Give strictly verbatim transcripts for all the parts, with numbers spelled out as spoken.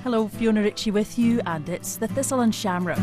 Hello, Fiona Ritchie with you, and it's the Thistle and Shamrock.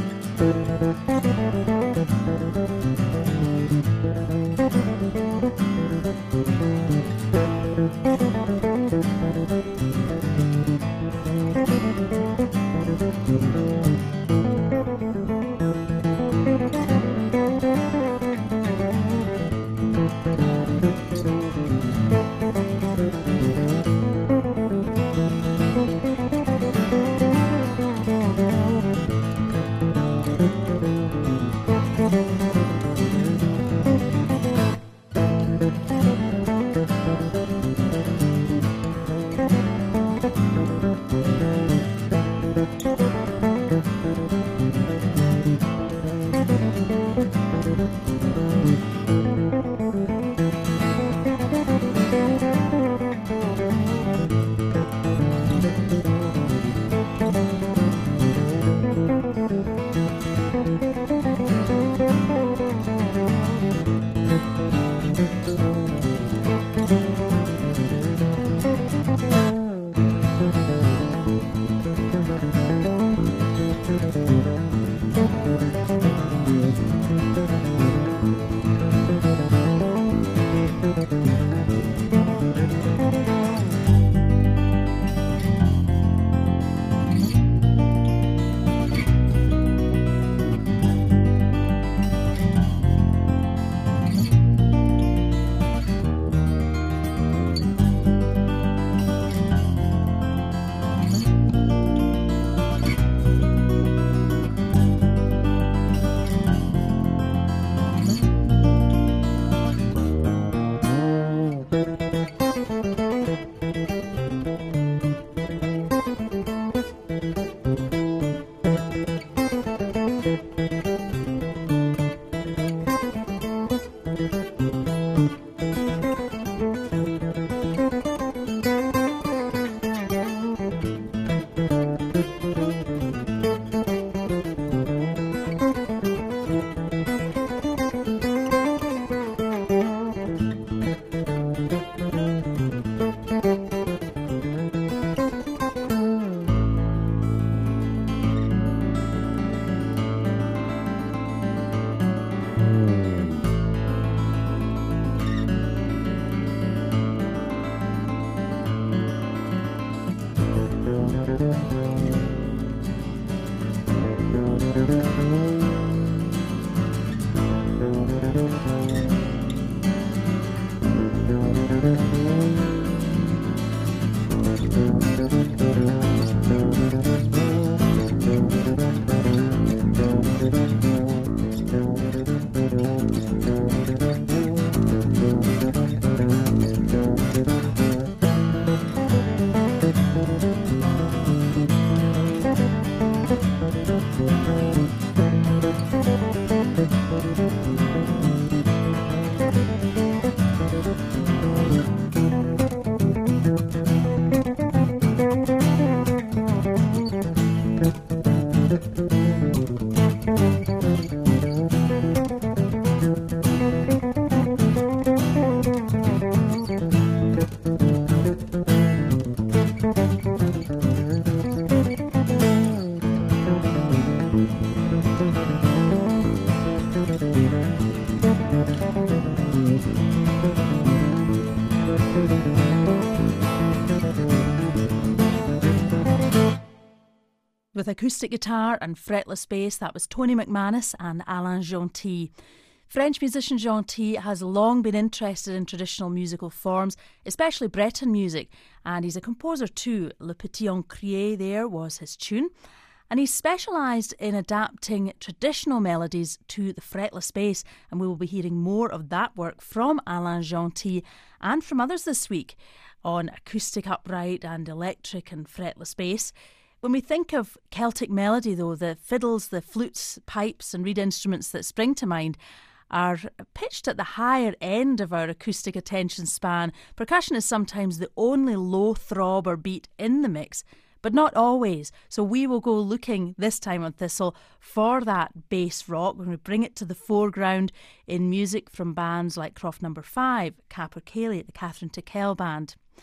With acoustic guitar and fretless bass, that was Tony McManus and Alain Gentil. French musician Gentil has long been interested in traditional musical forms, especially Breton music, and he's a composer too. Le Petit Encrier there was his tune. And he's specialised in adapting traditional melodies to the fretless bass, and we will be hearing more of that work from Alain Gentil and from others this week on acoustic upright and electric and fretless bass. When we think of Celtic melody, though, the fiddles, the flutes, pipes and reed instruments that spring to mind are pitched at the higher end of our acoustic attention span. Percussion is sometimes the only low throb or beat in the mix, but not always. So we will go looking this time on Thistle for that bass rock. We're going to bring it to the foreground in music from bands like Croft Number Five, Capercaillie, the Catherine Tickell Band.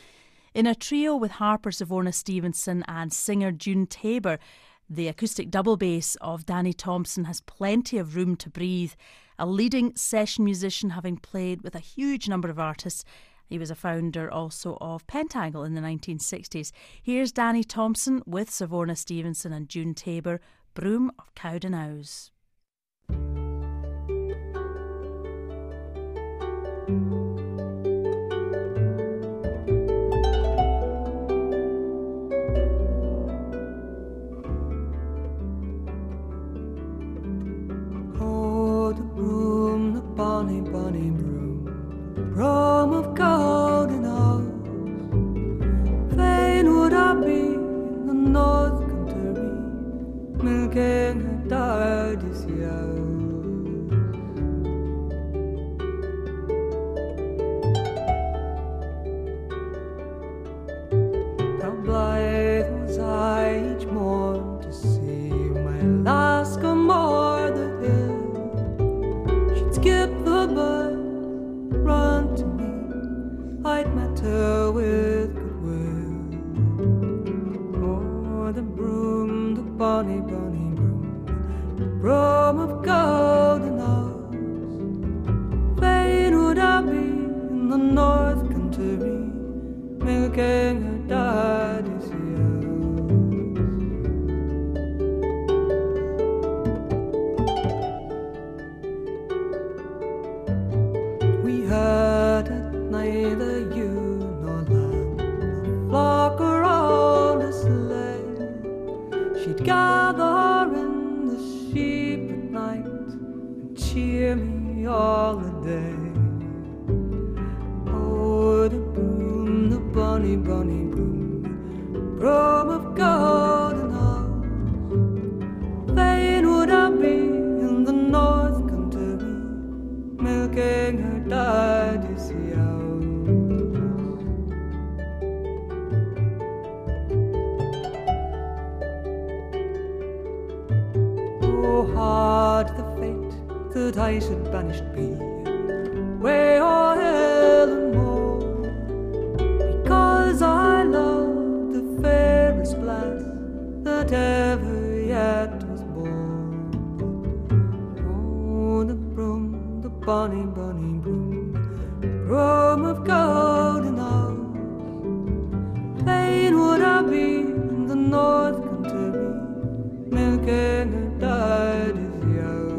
In a trio with harper Savorna Stevenson and singer June Tabor, the acoustic double bass of Danny Thompson has plenty of room to breathe. A leading session musician, having played with a huge number of artists. He was a founder also of Pentangle in the nineteen sixties. Here's Danny Thompson with Savorna Stevenson and June Tabor, Broom of Cowdenowes. Oh, the broom, the bonny, bonny broom, the broom of Cowdenowes. Fain would I be in the North Country, milking her daddy's yows. How blithe was I each morn to see my lass come o'er the hill. She'd skip the bud, run to me, I'd met her with goodwill. Oh, the broom, the bonny, bonny broom, the broom of Cowdenowes. Fain would I be in the North Country, milking her daddy's yows. We had it neither ewe nor lamb, a flock around a sleigh. She'd gather in the sheep at night and cheer me all the day. Oh, the broom, the bonny, bonny broom, the broom of Cowdenowes. Fain would I be in the North Country, milking her daddy's yows. Oh, hard the fate that I should banished be, way o'er hill and moor, because I loved the fairest lass that ever yet was born. Oh, the broom, the bonny, bonny broom, the broom of Cowdenowes. Fain would I be in the North Country, milking her daddy's yows.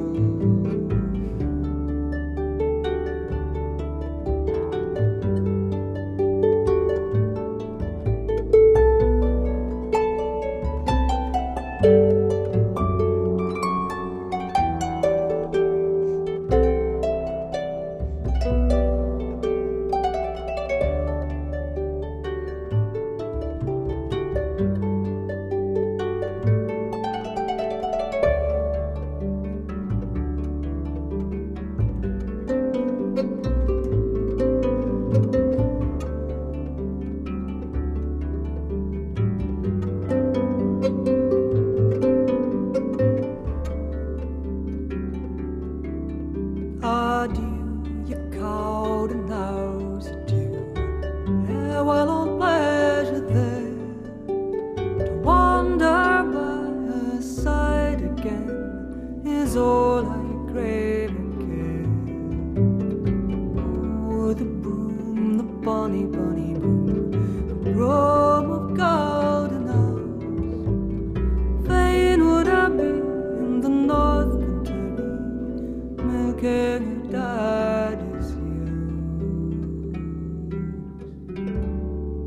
Adieu, you Cowdenowes, adieu. Farewell, all pleasure there, to wander by her side again is all I crave and care. Oh, the broom, the bonny, bonny broom, the broom of Cowdenowes. Fain would I be in the North Country, milking her daddy's yows.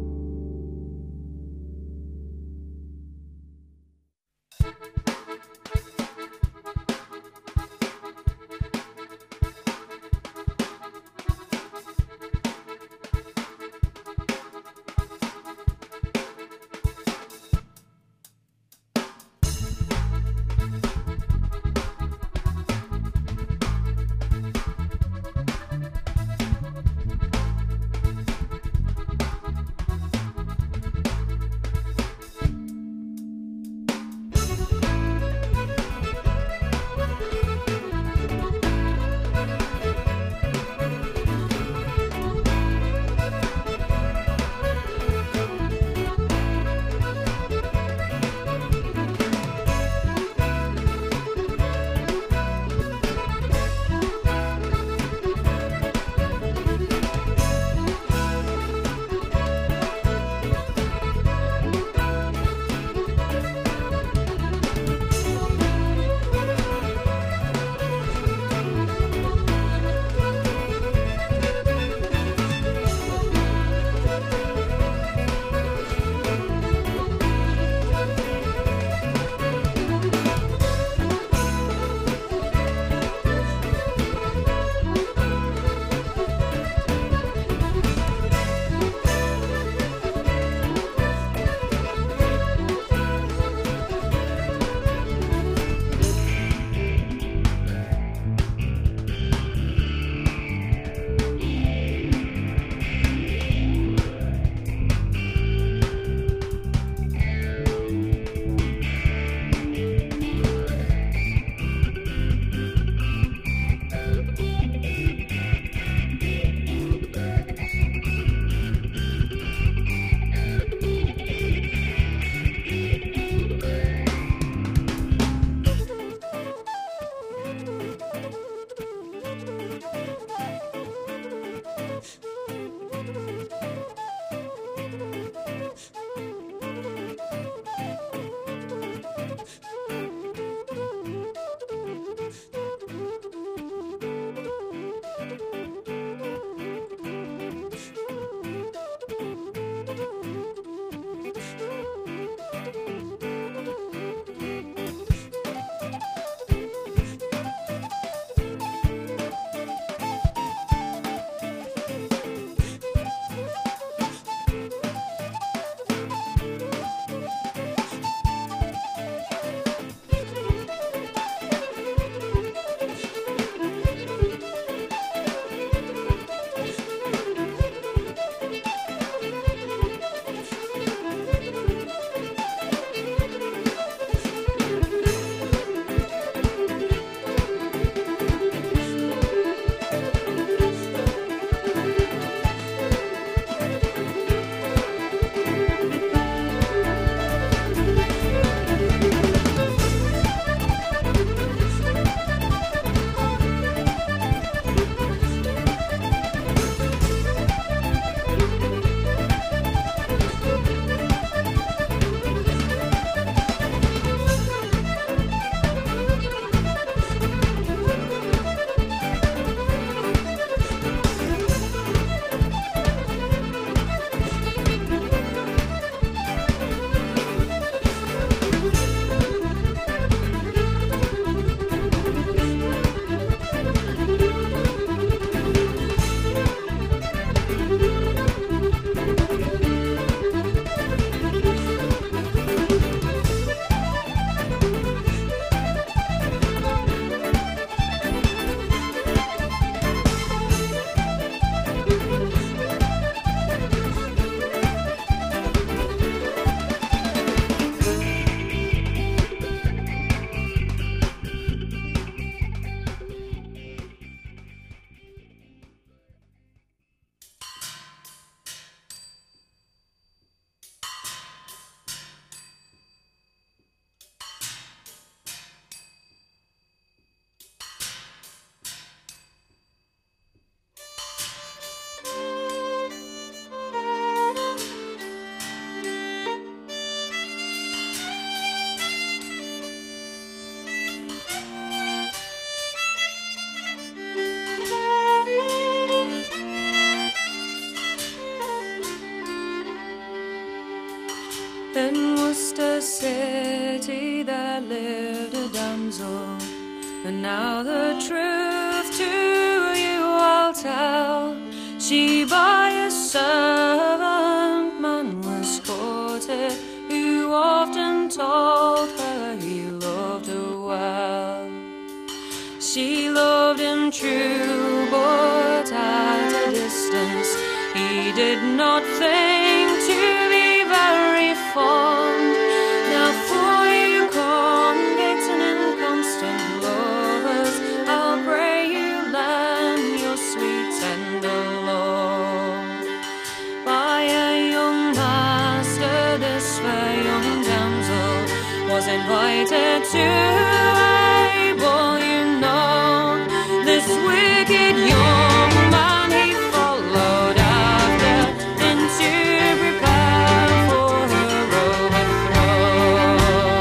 In Worcester City there lived a damsel, and now the truth to you I'll tell. She by a servant man was courted, who often told her he loved her well. She loved him true, but at a distance he did not think to be very fond. Now for you convicts and inconstant lovers, I'll pray you lend your sweet tender love. By a young master this fair young damsel was invited to a ball, you know. This wicked young man he followed after into prepare for her overthrow.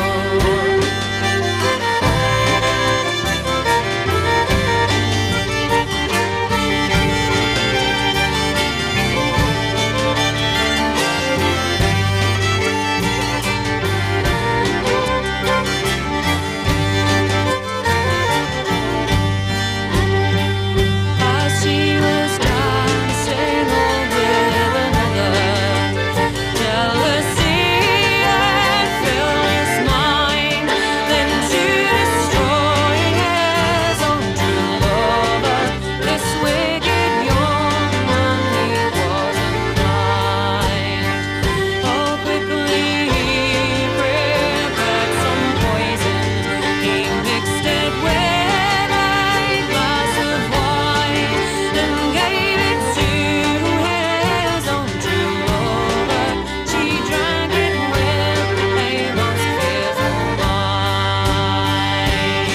As she was dancing all with another, jealousy had filled his mind. Then to destroy his own true lover, this wicked young man he was inclined. Oh, quickly he prepared some poison. He mixed it with a glass of wine and gave it to his own true lover. She drank it with a most fearful mind.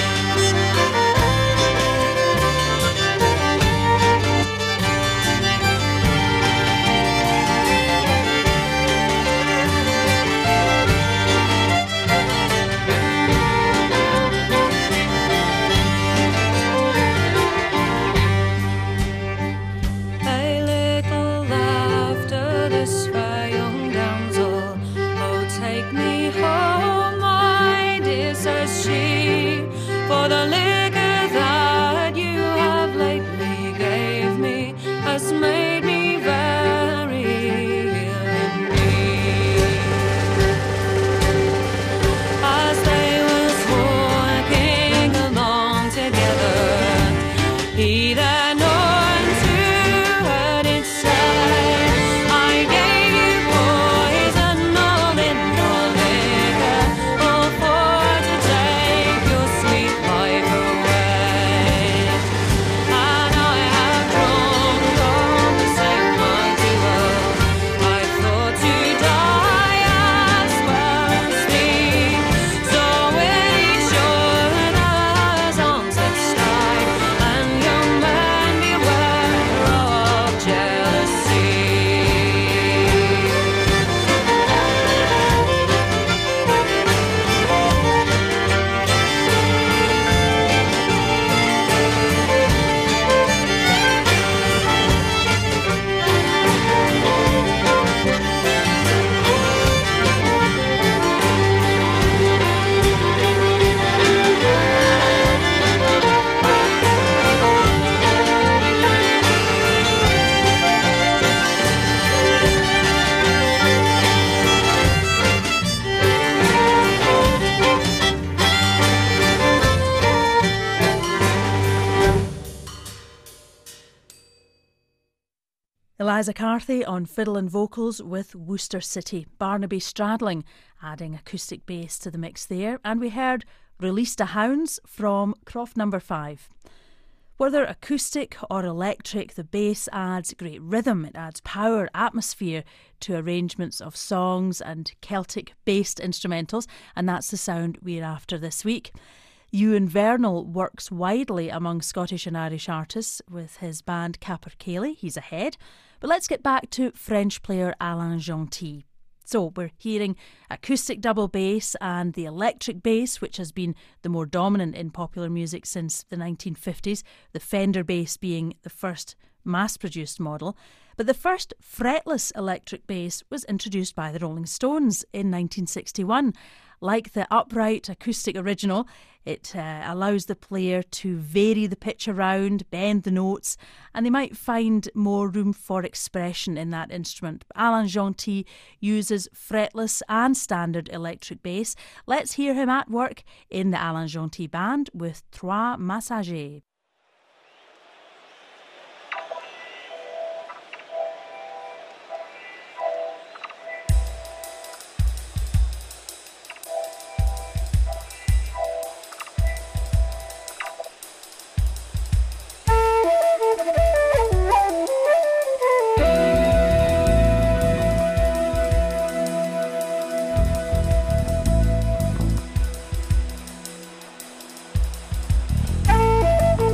A little after this fair young damsel, oh, take me home, my dear, says she, for the liquor that you have lately gave me has made me very ill indeed. As they was walking along together, he that known to her did say, I gave you poison all in your liquor, all for to take your sweet life away. And I have drunk all the same, my dear. I thought to die as well as sleep. So when each other's arms had tied, and young man beware of jealousy. Eliza Carthy on fiddle and vocals with Worcester City. Barnaby Stradling adding acoustic bass to the mix there. And we heard Release the Hounds from Croft Number five. Whether acoustic or electric, the bass adds great rhythm, it adds power, atmosphere to arrangements of songs and Celtic-based instrumentals, and that's the sound we're after this week. Ewan Vernal works widely among Scottish and Irish artists with his band Capercaillie. He's ahead. But let's get back to French player Alain Gentil. So we're hearing acoustic double bass and the electric bass, which has been the more dominant in popular music since the nineteen fifties, the Fender bass being the first mass-produced model. But the first fretless electric bass was introduced by the Rolling Stones in nineteen sixty-one. Like the upright acoustic original, it uh, allows the player to vary the pitch around, bend the notes, and they might find more room for expression in that instrument. Alain Gentil uses fretless and standard electric bass. Let's hear him at work in the Alain Gentil Band with Trois Messagers. Thank you.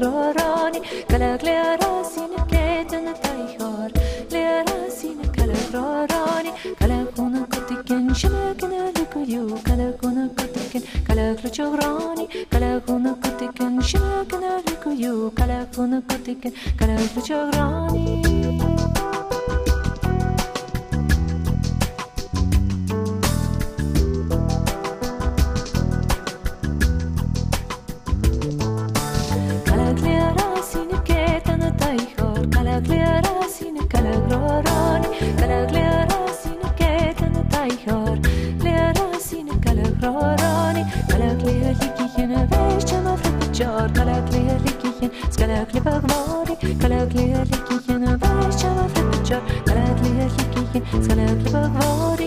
Calagrorani, Calaglerasina, Keten, the Taihor, Lerasina, Calagrorani, Calaguna Kotikin, Shamakin, Likuyu, Calaguna Kotikin, Calagluchorani, Calaguna Kotikin, Shamakin, Likuyu, Calaguna Kotikin, Calagluchorani. Calaglerasina, Calagrorani, Calaglerasina, Keten, the Taihor, Lerasina, Calagrorani, Calaglerlikin, Veshama, Flipper, Calaglerlikin, Scalaclipagmori, Calaglerlikin, Veshama, Flipper, Calaglerlikin, Scalaclipagmori.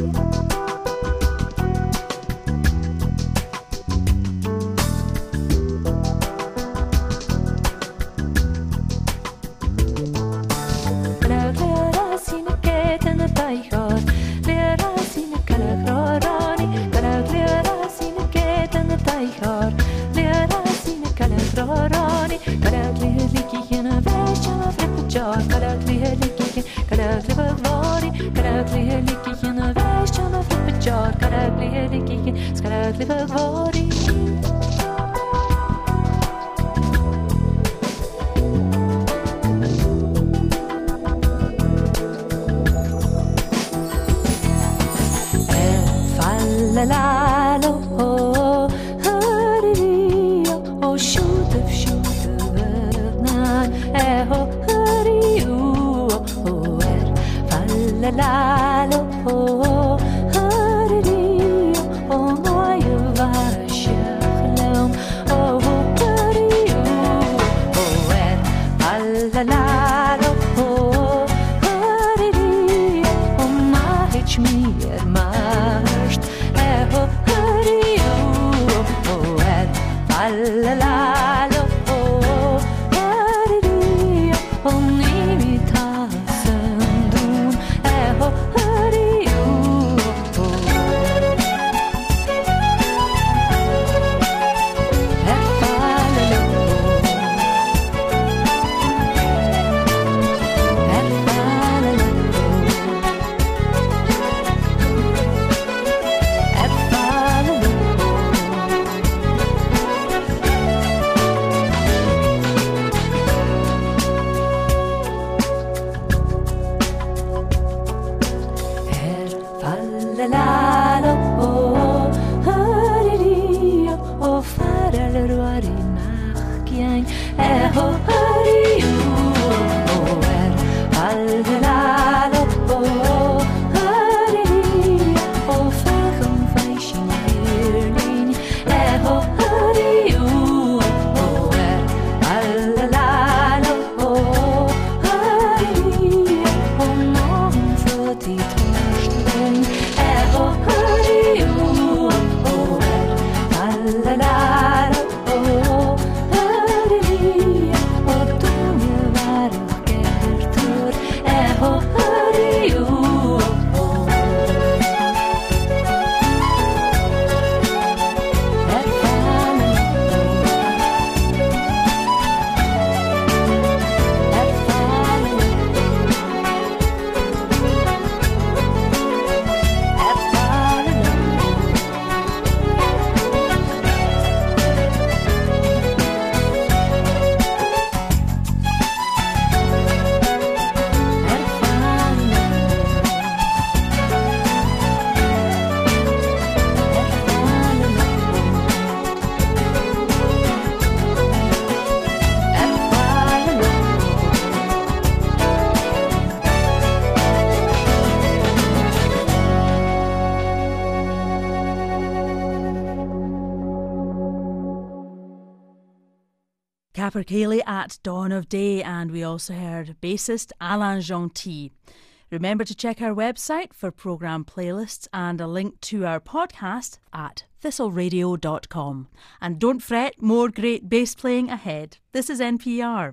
Capercaillie at Dawn of Day, and we also heard bassist Alain Gentil. Remember to check our website for programme playlists and a link to our podcast at thistle radio dot com. And don't fret, more great bass playing ahead. This is N P R.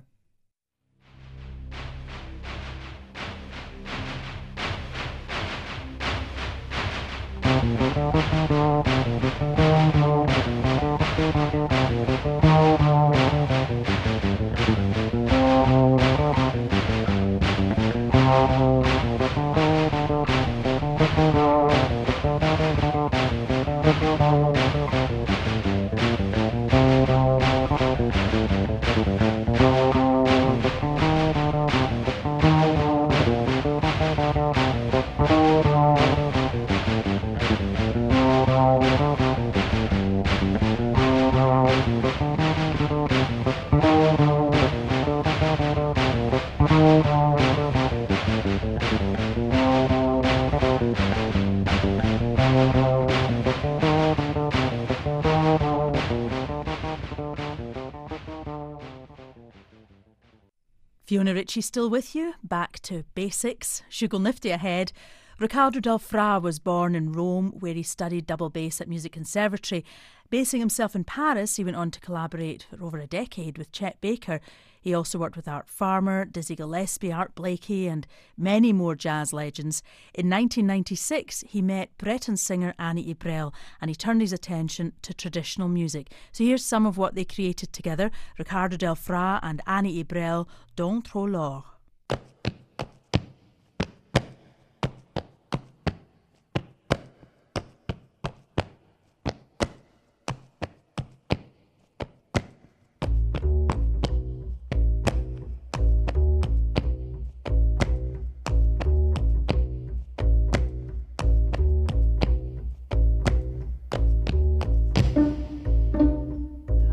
Thank you. Fiona Ritchie still with you, back to basics. Shughal Nifty ahead. Riccardo Del Fra was born in Rome, where he studied double bass at Music Conservatory. Basing himself in Paris, he went on to collaborate for over a decade with Chet Baker. He also worked with Art Farmer, Dizzy Gillespie, Art Blakey and many more jazz legends. In nineteen ninety-six, he met Breton singer Annie Ibrel and he turned his attention to traditional music. So here's some of what they created together. Riccardo Del Fra and Annie Ibrel, Dans trop l'or.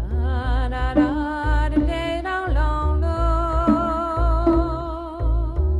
Da da da da da da da da.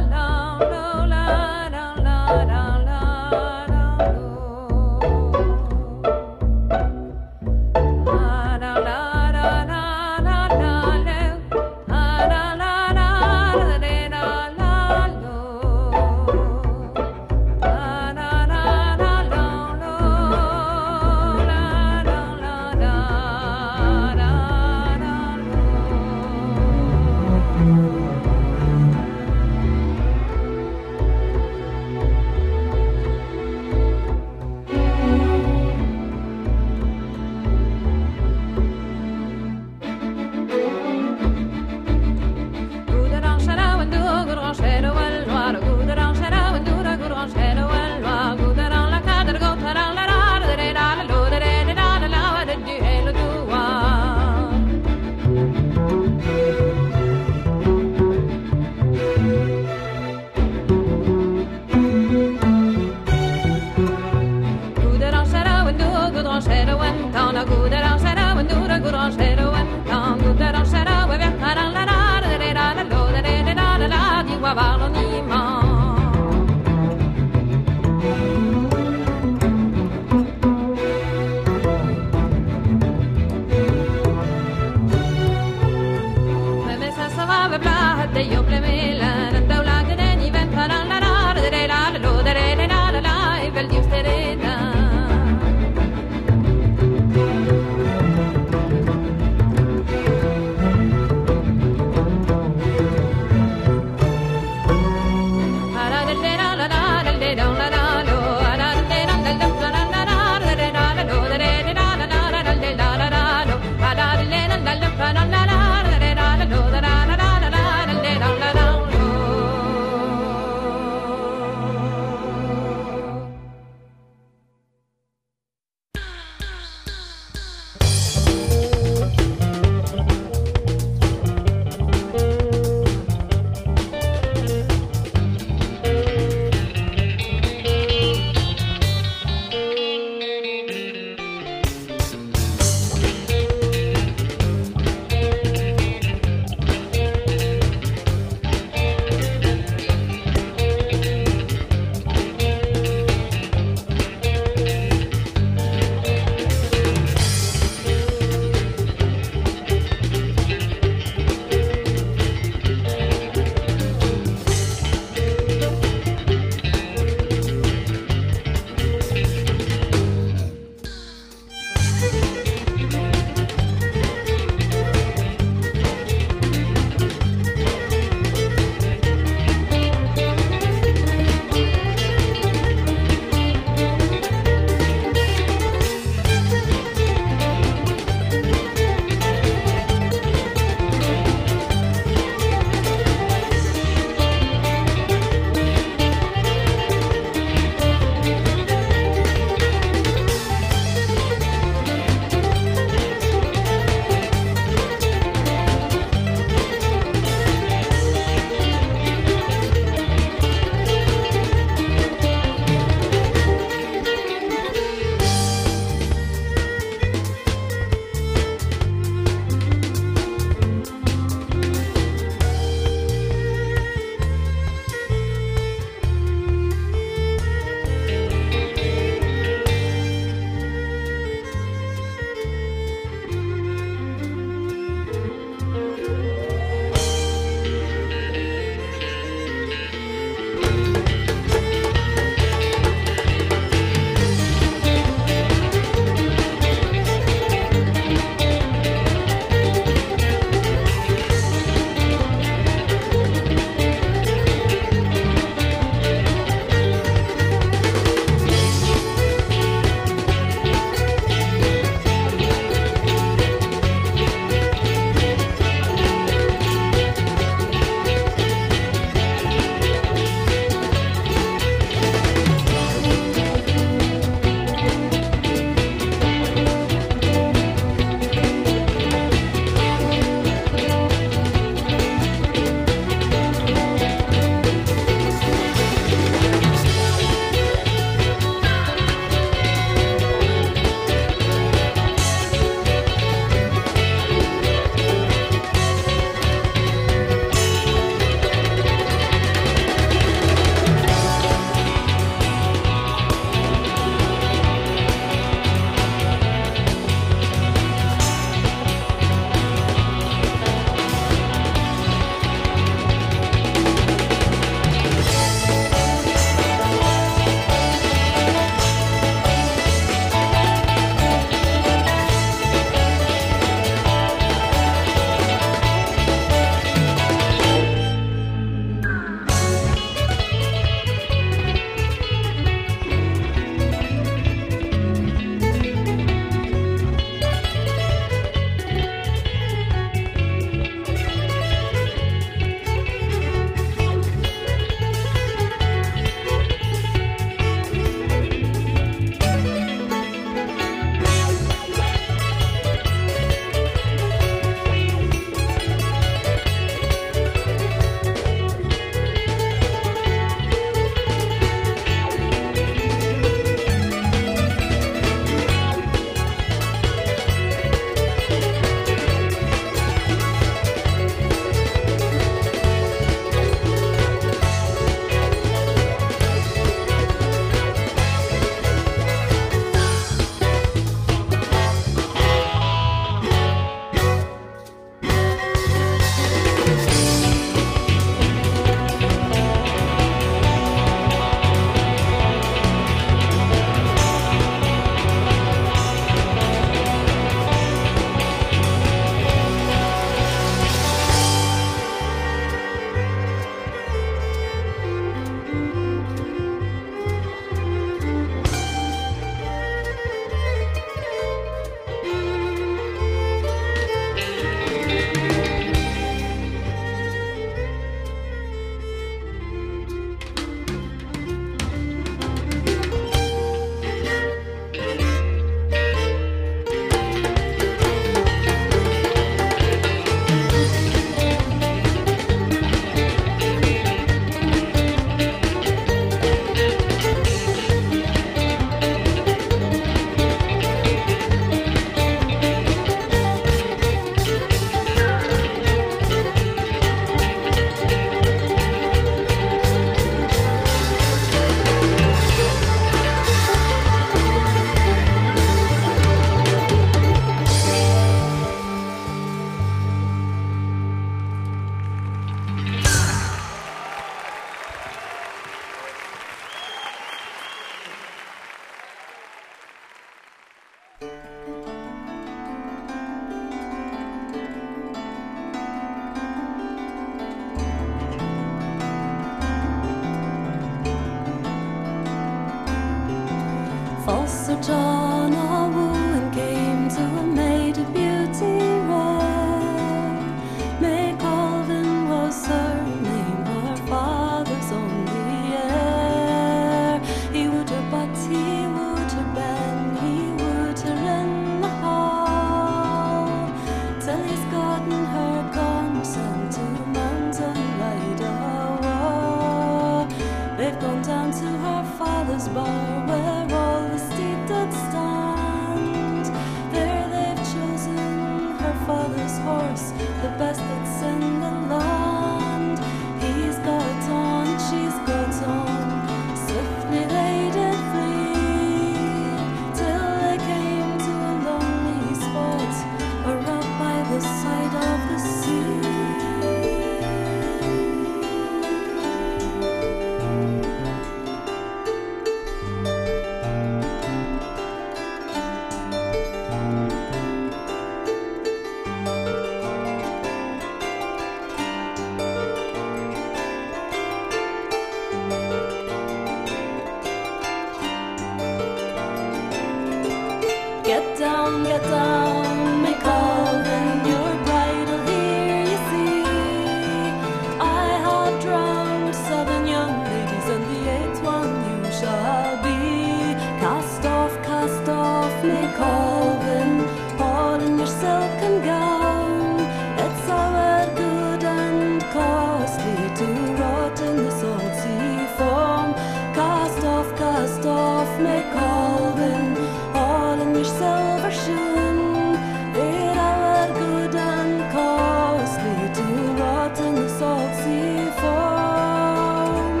down, get down, make Calvin your bridal here, you see. I have drowned seven young ladies, and the eighth one you shall be. Cast off, cast off, make Calvin, all in your silken gown. It's our good and costly to rot in the salt sea foam. Cast off, cast off, make Calvin, all in your silver shoon. They're our good and costly to rot in the salt sea foam.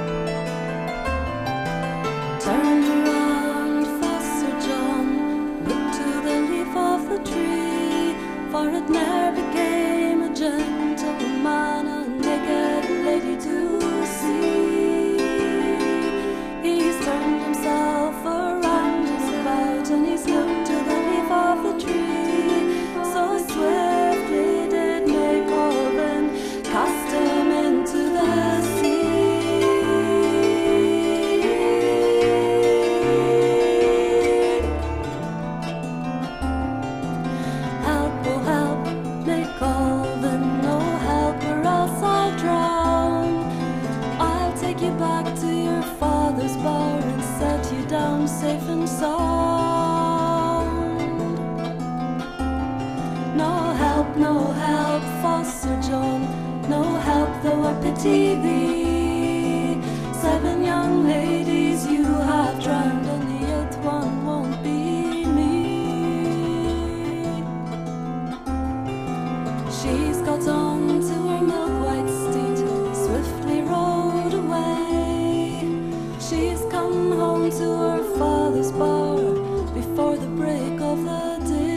Turn around, Foster John, look to the leaf of the tree, for it ne'er became a gentleman, a naked lady to see. He's turned himself around his about, and he's looked to the leaf of the tree. So swiftly did May Calvin cast him into the sea. Help, oh help, May Calvin, no help or else I'll drown. I'll take you back to your father's bower and set you down safe and sound. No help, no help, Foster John, no help though I pity thee. Seven young ladies you have drowned, and the eighth one won't be me. She's got on to her milk-white steed, swiftly rode away. She's come home to her father's bower before the break of the day.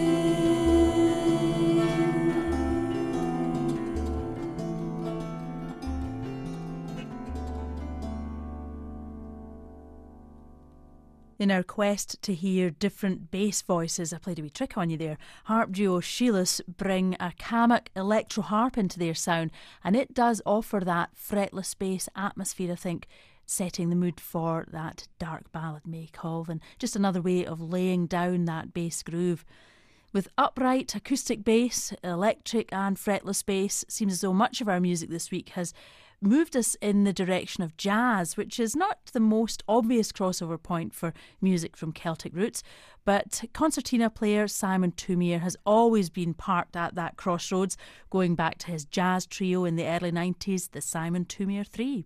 In our quest to hear different bass voices, I played a wee trick on you there. Harp duo Sheeless bring a Kamak electro harp into their sound, and it does offer that fretless bass atmosphere, I think, setting the mood for that dark ballad, May Calvin. Just another way of laying down that bass groove. With upright acoustic bass, electric and fretless bass, seems as though much of our music this week has moved us in the direction of jazz, which is not the most obvious crossover point for music from Celtic roots, but concertina player Simon Thoumire has always been parked at that crossroads, going back to his jazz trio in the early nineties, the Simon Thoumire Three.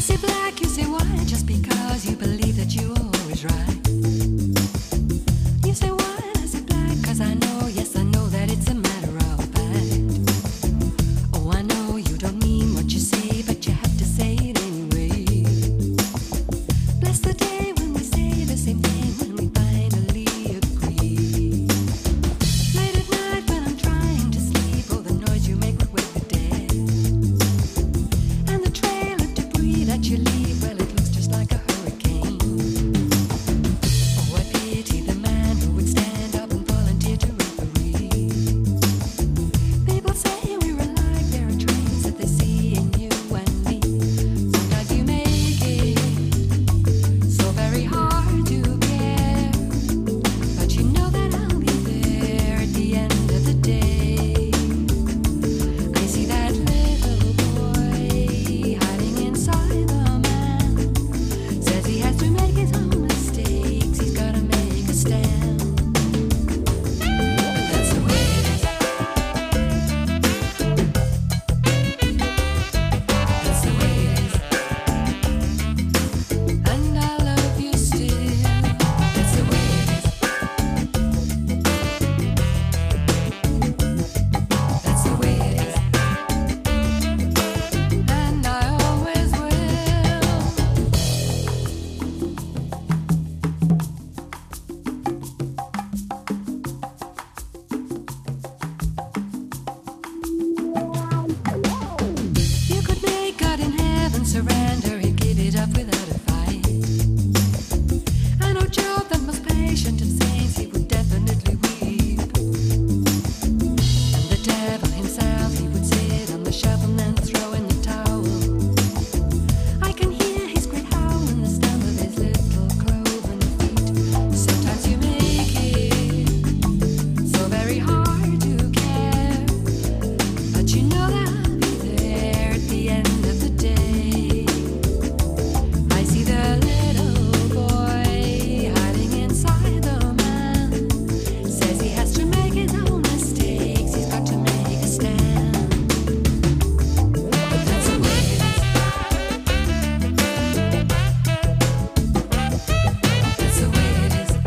say black, you say white, just because you believe that you're always right. You say white, I say black, cause I know, yes I know that it's a matter of fact. Oh, I know you don't mean what you say, but you have to say it anyway. Bless the day when we say the same thing, when we finally agree. Late at night when I'm trying to sleep, oh, the noise you make would wake the dead. And the trail of debris that you leave, well, it looks just like a hurricane. Oh, I pity the man who would stand up and volunteer to referee. People say we're alike, there are traits that they see in you and me. Sometimes you make it so very hard to care, but you know that I'll be there at the end of the day. I see that little boy hiding inside the man. Says he has to make his own mistakes, he's gotta make a stand. That's the way it is. That's the way it is. And I love you still. That's the way it is. That's the way it is. And I always will. You could make God in heaven surrender, he'd give it up without a fight. I know Job, that most patient of saints, he would definitely weep. And the devil himself, he would sit on the shelf and then throw in the towel. I can hear his great howl and the stamp of his little cloven feet. Sometimes you make it so very hard to care, but you know that I'll be there at the end of the day. I see the little boy hiding inside the man. Says he has to make his own mistakes, he's got to make a stand. That's the way it is. That's the way it is.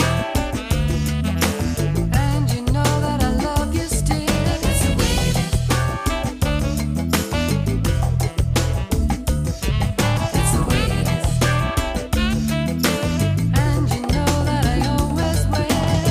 And you know that I love you still. That's the way it is. That's the way it is. And you know that I always will.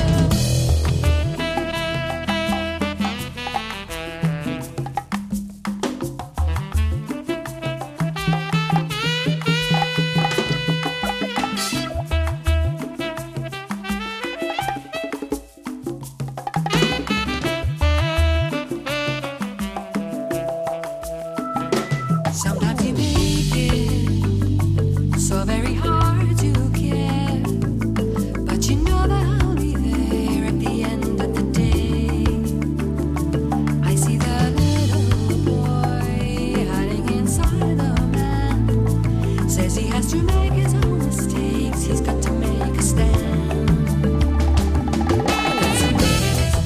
Sometimes you make it so very hard to care, but you know that I'll be there at the end of the day. I see the little boy hiding inside the man. Says he has to make his own mistakes, he's got to make a stand. That's the way it is.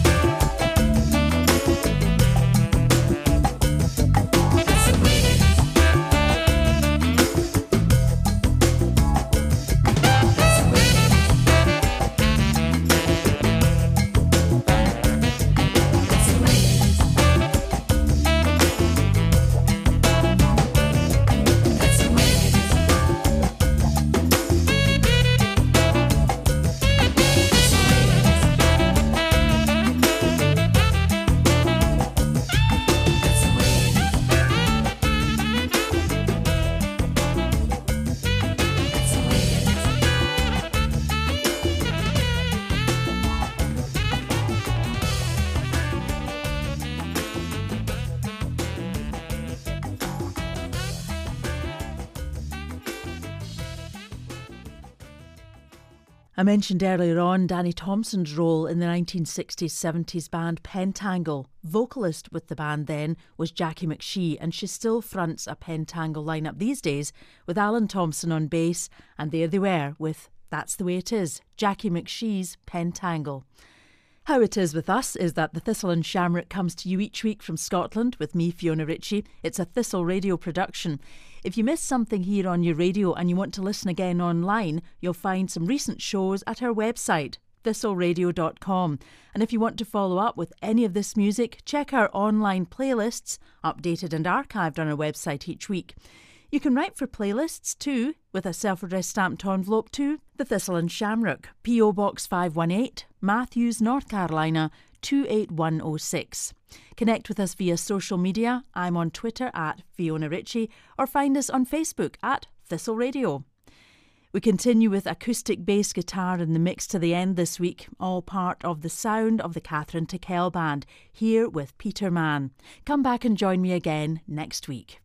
That's the way it is. That's the way it is. That's the way it is. That's the way it is. I mentioned earlier on Danny Thompson's role in the nineteen sixties seventies band Pentangle. Vocalist with the band then was Jackie McShee, and she still fronts a Pentangle lineup these days with Alan Thompson on bass, and there they were with That's the Way It Is, Jackie McShee's Pentangle. How it is with us is that the Thistle and Shamrock comes to you each week from Scotland with me, Fiona Ritchie. It's a Thistle radio production. If you miss something here on your radio and you want to listen again online, you'll find some recent shows at our website, thistle radio dot com. And if you want to follow up with any of this music, check our online playlists, updated and archived on our website each week. You can write for playlists too, with a self-addressed stamped envelope to The Thistle and Shamrock, P O Box five one eight, Matthews, North Carolina two eight one oh six. Connect with us via social media. I'm on Twitter at Fiona Ritchie, or find us on Facebook at Thistle Radio. We continue with acoustic bass guitar in the mix to the end this week, all part of the sound of the Catherine Tickell Band, here with Peter Mann. Come back and join me again next week.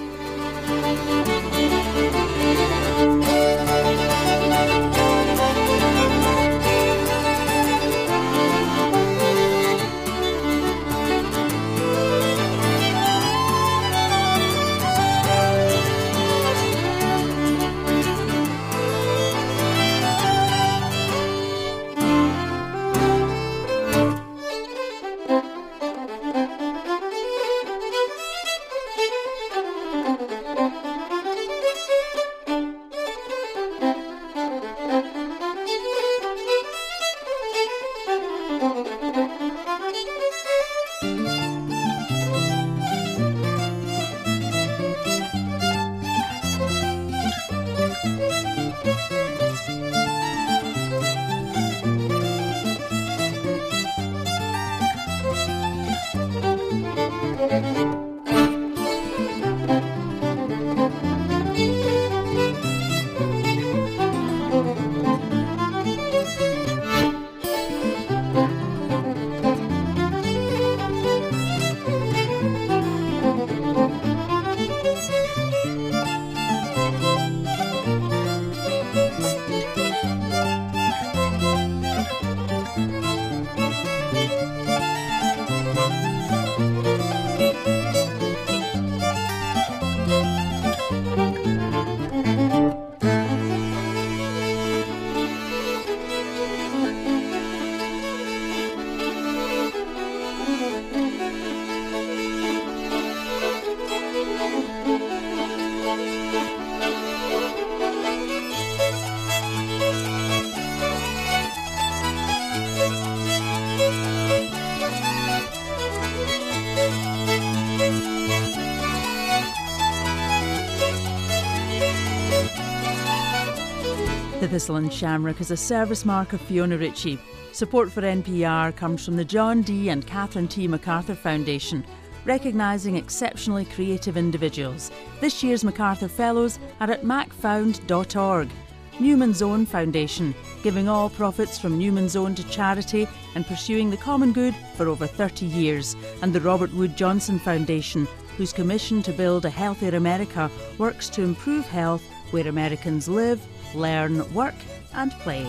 The Thistle and Shamrock is a service mark of Fiona Ritchie. Support for N P R comes from the John D and Catherine T MacArthur Foundation, recognising exceptionally creative individuals. This year's MacArthur Fellows are at mac found dot org. Newman's Own Foundation, giving all profits from Newman's Own to charity and pursuing the common good for over thirty years. And the Robert Wood Johnson Foundation, whose commission to build a healthier America works to improve health where Americans live, learn, work and play.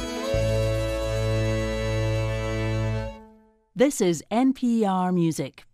This is N P R Music.